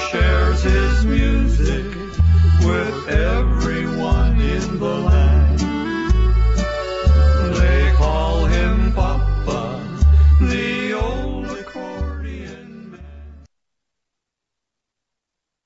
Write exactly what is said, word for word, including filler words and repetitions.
shares his music with everyone in the land.